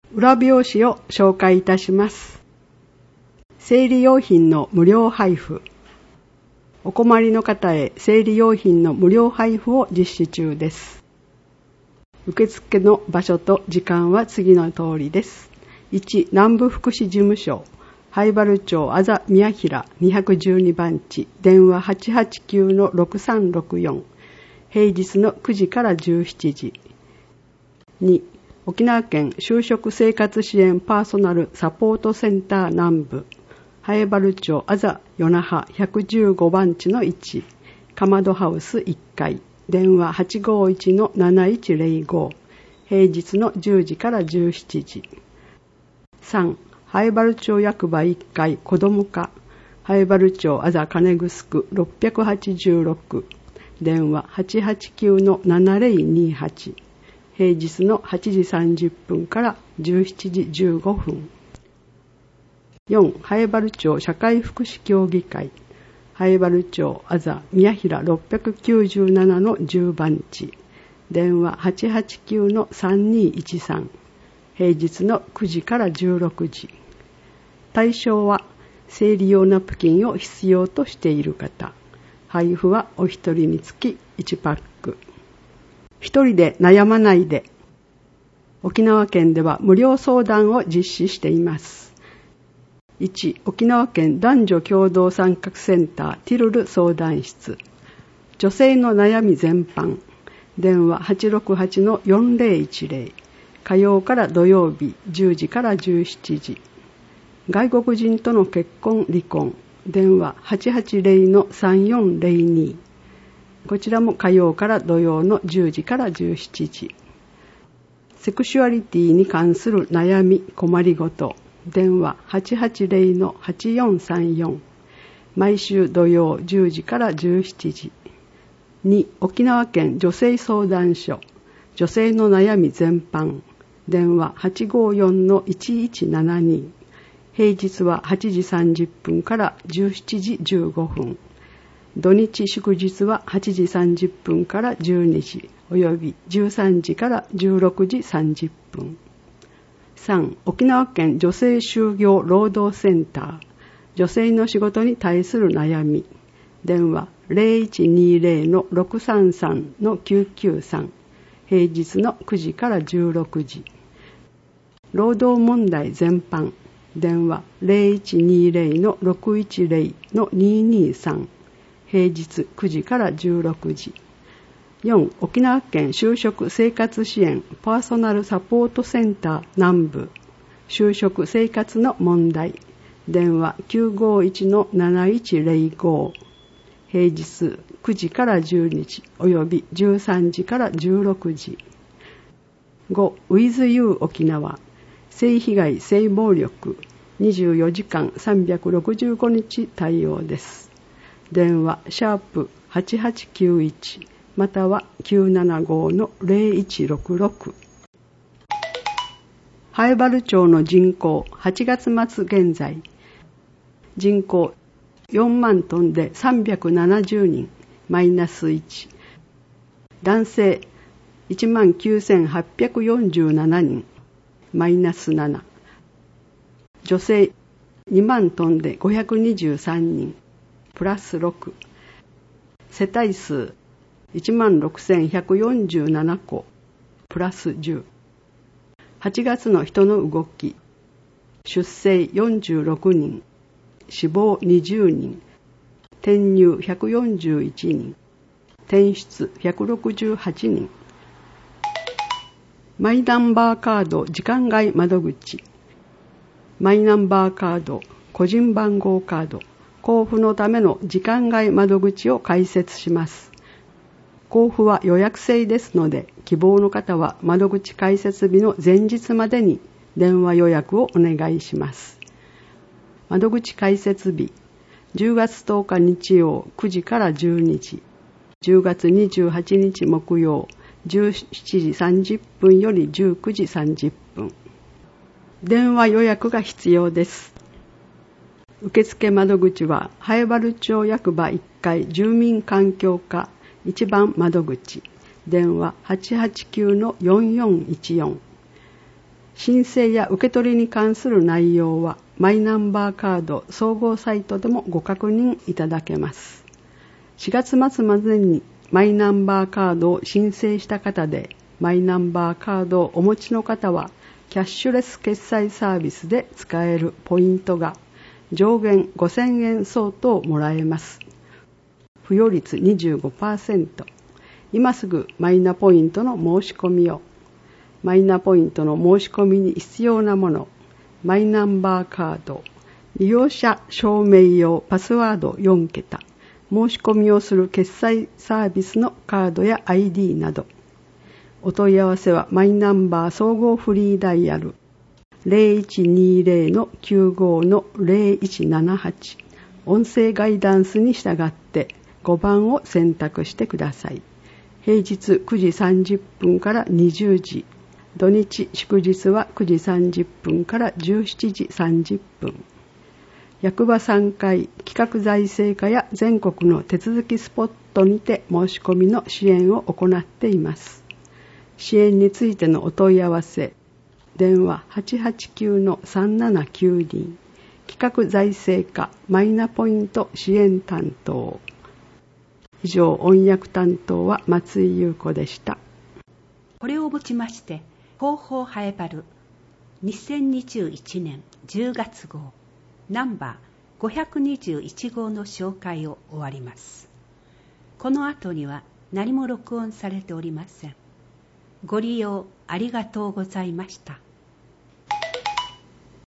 裏表紙を紹介いたします。生理用品の無料配布。お困りの方へ生理用品の無料配布を実施中です。受付の場所と時間は次の通りです。1、南部福祉事務所、灰原町あざ宮平212番地、電話 889-6364、平日の9時から17時。2、沖縄県就職生活支援パーソナルサポートセンター南部、灰原町あざ与那覇115番地の1、かまどハウス1階、電話 851-7105、平日の10時から17時。3、灰原町役場1階子ども課、灰原町あざ金城686、電話 889-7028、平日の8時30分から17時15分。4、灰原町社会福祉協議会、灰原町あざ宮平697-10番地、電話 889-3213、平日の9時から16時。対象は生理用ナプキンを必要としている方。配布はお一人につき1パック。一人で悩まないで。沖縄県では無料相談を実施しています。1、沖縄県男女共同参画センターティルル相談室。女性の悩み全般。電話 868-4010。火曜から土曜日10時から17時。外国人との結婚離婚。電話 880-3402。こちらも火曜から土曜の10時から17時。セクシュアリティに関する悩み困りごと。電話 880-8434。毎週土曜10時から17時。2、沖縄県女性相談所。女性の悩み全般。電話 854-1172。平日は8時30分から17時15分。土日祝日は8時30分から12時および13時から16時30分。3、沖縄県女性就業労働センター。女性の仕事に対する悩み。電話 0120-633-993。平日の9時から16時。労働問題全般。電話 0120-610-223。平日9時から16時。4、沖縄県就職生活支援パーソナルサポートセンター南部。就職生活の問題。電話 951-7105。平日9時から12時および13時から16時。5、With You 沖縄。性被害性暴力24時間365日対応です。電話#8891または 975-0166。灰原町の人口8月末現在人口4万トンで370人マイナス1。男性19,847人マイナス7。女性2万トンで523人プラス6。世帯数16,147戸プラス10。8月の人の動き。出生46人、死亡20人、転入141人、転出168人。マイナンバーカード時間外窓口。マイナンバーカード、個人番号カード、交付のための時間外窓口を開設します。交付は予約制ですので、希望の方は窓口開設日の前日までに電話予約をお願いします。窓口開設日、10月10日日曜9時から12時、10月28日木曜17時30分より19時30分。電話予約が必要です。受付窓口は灰原町役場1階住民環境課1番窓口。電話 889-4414。 申請や受け取りに関する内容はマイナンバーカード総合サイトでもご確認いただけます。4月末までにマイナンバーカードを申請した方で、マイナンバーカードをお持ちの方はキャッシュレス決済サービスで使えるポイントが上限5000円相当もらえます。付与率 25%。今すぐマイナポイントの申し込みを。マイナポイントの申し込みに必要なもの、マイナンバーカード、利用者証明用パスワード4桁、申し込みをする決済サービスのカードや ID など。お問い合わせはマイナンバー総合フリーダイヤル 0120-95-0178 音声ガイダンスに従って5番を選択してください。平日9時30分から20時、土日祝日は9時30分から17時30分。役場3階企画財政課や全国の手続きスポットにて申し込みの支援を行っています。支援についてのお問い合わせ、電話 889-3792 企画財政課マイナポイント支援担当。以上、音訳担当は松井優子でした。 これをもちまして広報ハエバル2021年10月号ナンバー521号の紹介を終わります。この後には何も録音されておりません。ご利用ありがとうございました。